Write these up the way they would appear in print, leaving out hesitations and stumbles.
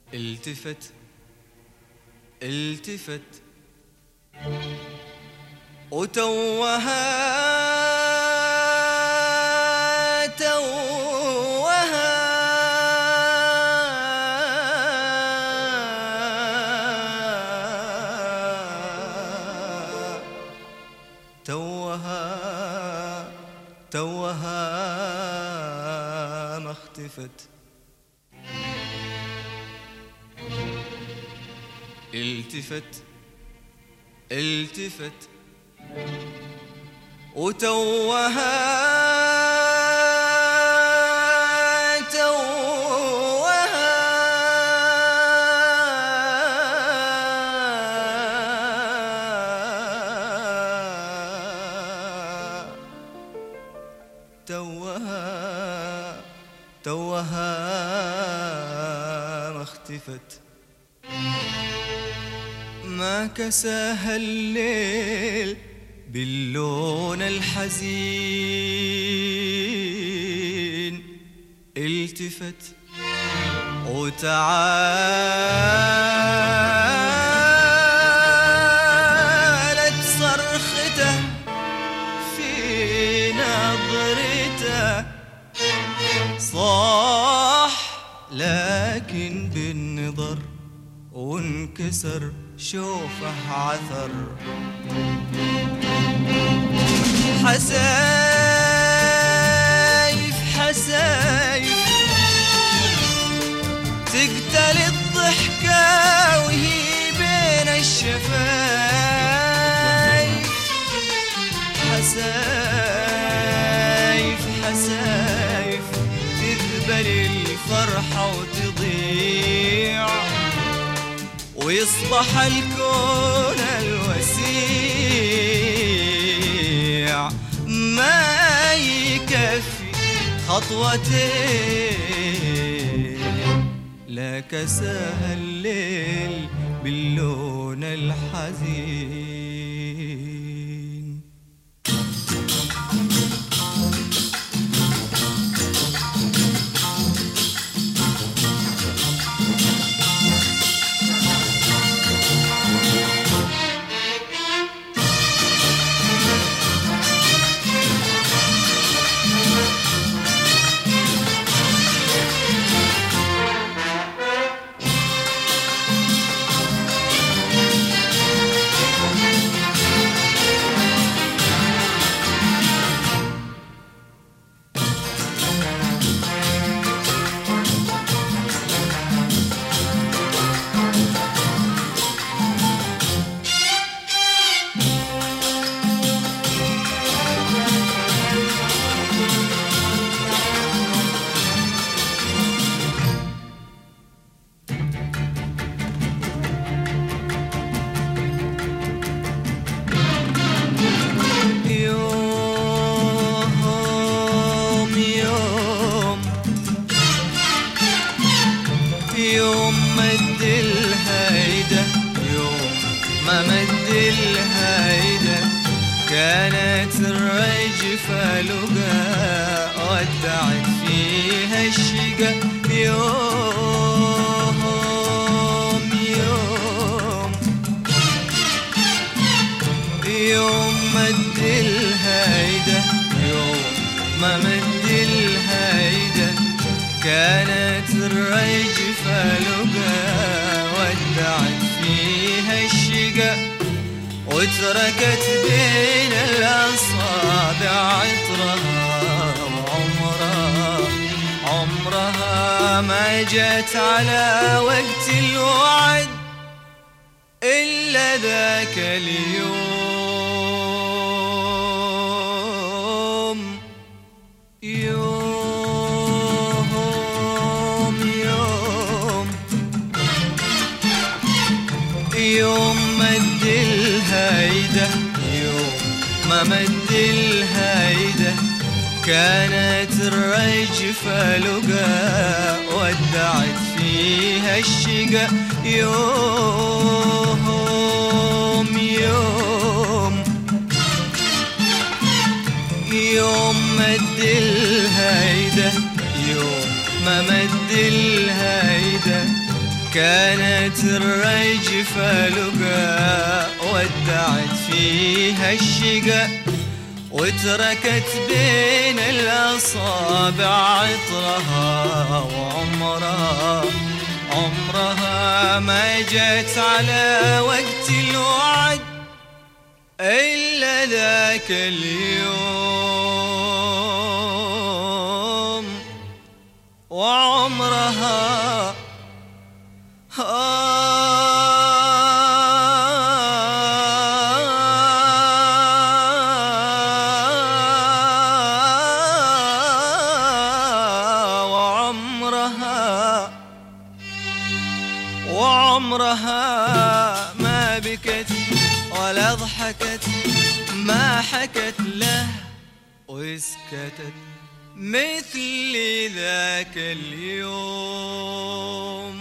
التفت التفت وتوها توها ما اختفت. التفت التفت وتوها توها ما اختفت. ما كساها الليل باللون الحزين. التفت وتعالت صرخته في نظرته. صاح لكن بالنظر وانكسر شوفه عثر. حسايف حسايف تقتل الضحكة وهي بين الشفايف. حسايف حسايف تذبل الفرحة وتضيع ويصبح الكون الوسيع ما يكفي خطوتين. لا كساها الليل باللون الحزين. يوم مد الهيدة يوم ما مد الهيدة كانت الرجفة لقا ودعت فيها الشقا. يوم يوم يوم مد الهيدة يوم ما مد الهيدة كانت الرجفة لقا ودعت فيها الشقا وتركت بين الأصابع عطرها وعمرها ما جت على وقت الوعد إلا ذاك اليوم. يوم مد الهيدة يوم ما مد الهيدة كانت الرجفة لقا ودعت فيها الشقا. يوم يوم يوم مد الهيدة يوم ما مد الهيدة كانت الرجفة لقى ودعت فيها الشقا، وتركت بين الأصابع عطرها وعمرها ما جت على وقت الوعد إلا ذاك اليوم، وعمرها وعمرها ما بكت ولا ضحكت، ما حكت له واسكتت مثل ذاك اليوم.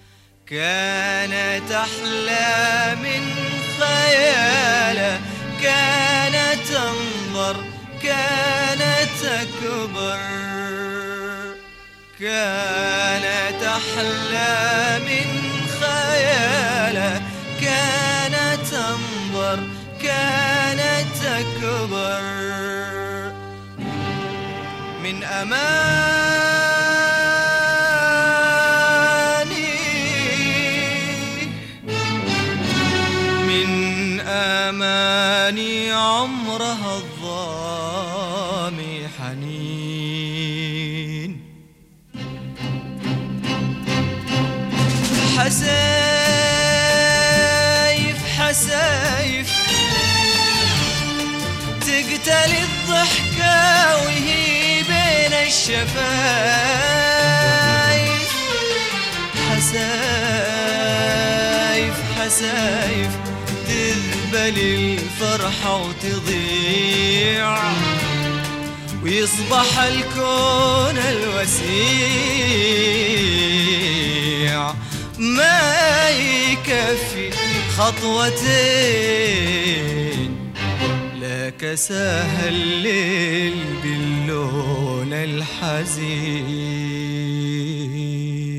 كانت أحلى من خياله، كانت أنظر، كانت أكبر، كانت أحلى من خياله، كانت أنظر، كانت أكبر من أماني عمرها الظامي حنين. حسايف تقتل الضحكة وهي بين الشفايف. حسايف تذبل الفرحة وتضيع، ويصبح الكون الوسيع ما يكفي خطوتين، لك ساها الليل باللون الحزين.